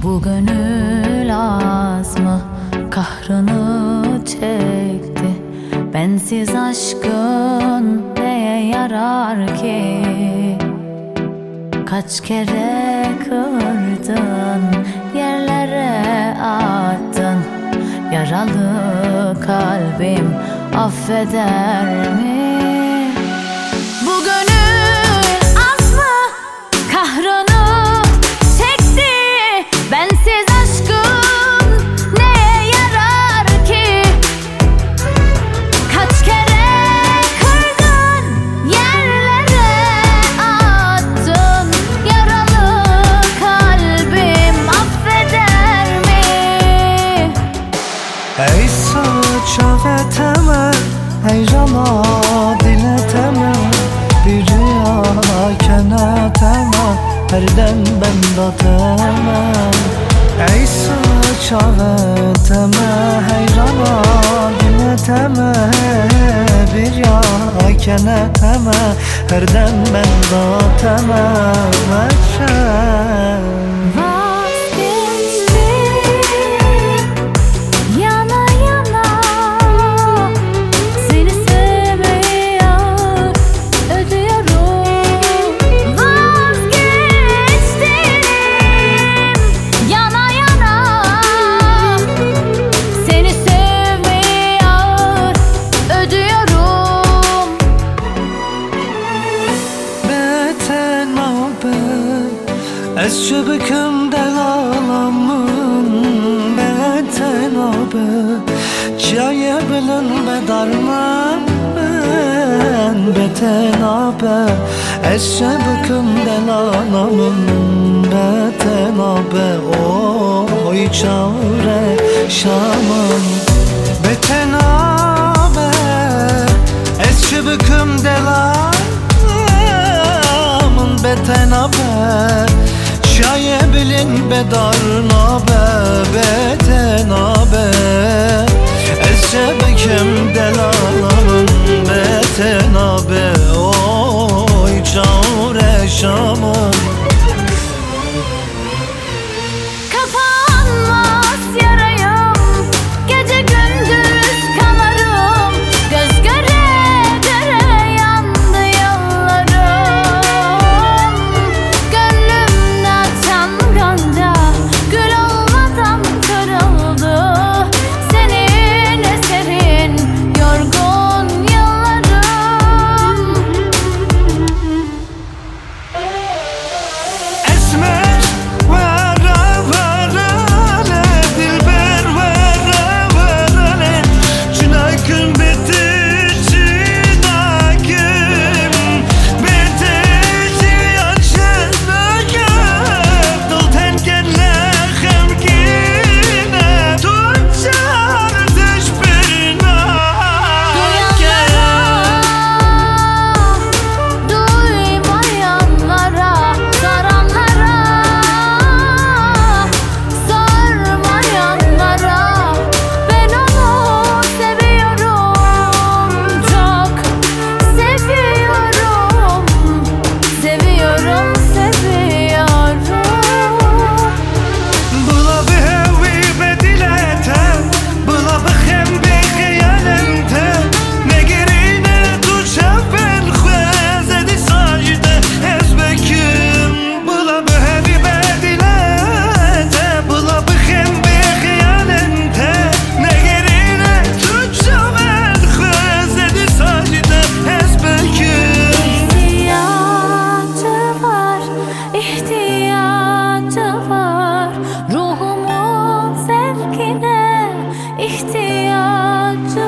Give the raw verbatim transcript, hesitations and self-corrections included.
Bu gönül az mı kahrını çekti? Bensiz aşkın neye yarar ki? Kaç kere kırdın, yerlere attın. Yaralı kalbim affeder mi? Bu gönül az mı kahrını çekti? Bensiz aşkın neye yarar ki? Kaç kere kırdın, yerlere attın. Yaralı kalbim affeder mi? Ey saça ve temel, ey rana dile temel, bir rüya kene temel, herden benda temel. Ey saça ve temel, ey rana dile temel, bir rüya kene temel, herden benda temel. Ez şübüküm delalamın beten abi, çaya bilin bedarman ben beten abi. Ez şübüküm delalamın beten abi, oy çare şamın beten abi. Ez şübüküm delalamın beten abi, şaye bilin bedarna be betena be. Eşebekim delalamın betena be, oy çare şamın. Kapanmaz yarayım, gece gündüz kanarım. Göz göre göre yandı yollarım. Gönlümden tam ganca, gül olmadan kırıldı. Senin eserin yorgun yıllarım. Esmer vere vere dilber vere vere, çınakın bitti çınakım bitti yaşınakım. Dıl tenkenle hemkine tutacağım düşbirine. Duymayanlara, soranlara, sormayanlara, ben onu seviyorum, çok seviyorum, seviyorum, seviyorum. Bula bir hevi bedilete, bula bir hem bir hıyalente. Ne gerine tutacağım ben khwezedi sajde ezbekim. Bula bir hevi bedilete, bula bir hem bir hıyalente. Ne gerine tutacağım ben khwezedi sajde ezbekim. İhtiyacı var, ihtiyacı var, ruhumun sevgine ihtiyacı